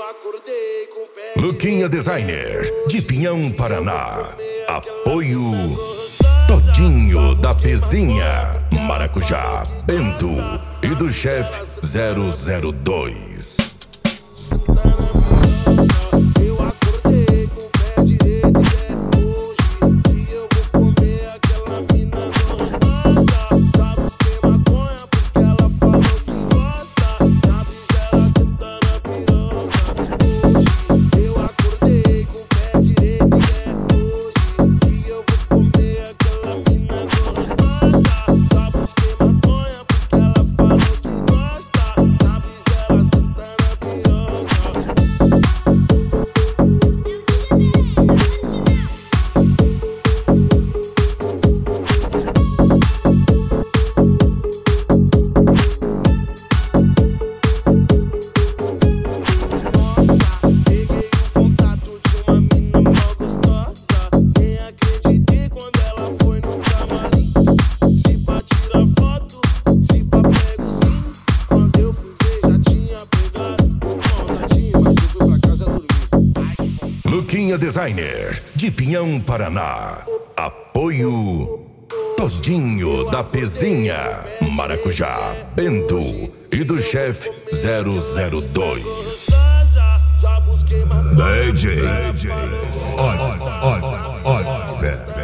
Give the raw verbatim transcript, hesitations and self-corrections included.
acordei com o pé Luquinha Designer, de Pinhão, Paraná. Apoio Todinho da Pezinha, Maracujá, Bento e do chefe zero zero dois. Eu acordei com o pé direito e é hoje que eu vou comer aquela mina gostosa. Já busquei maconha porque ela falou que gosta. Na brisa ela senta na piroca. Hoje eu acordei com o pé direito e é hoje que eu vou comer aquela mina gostosa. Já busquei maconha porque ela falou que gosta. Na brisa ela senta na piroca. Peguei o contato de uma mina mó gostosa. Nem acreditei quando ela foi no camarim. Se pra tirar foto, se pra pego sim. Quando eu fui ver já tinha pegado o contatinho, mas eu fui pra casa dormir. Luquinha Designer, de Pinhão, Paraná. Apoio Todinho da Pezinha, Maracujá, Bento e do chefe zero zero dois. Já busquei maconha. D J, olha, olha, olha, olha, velho.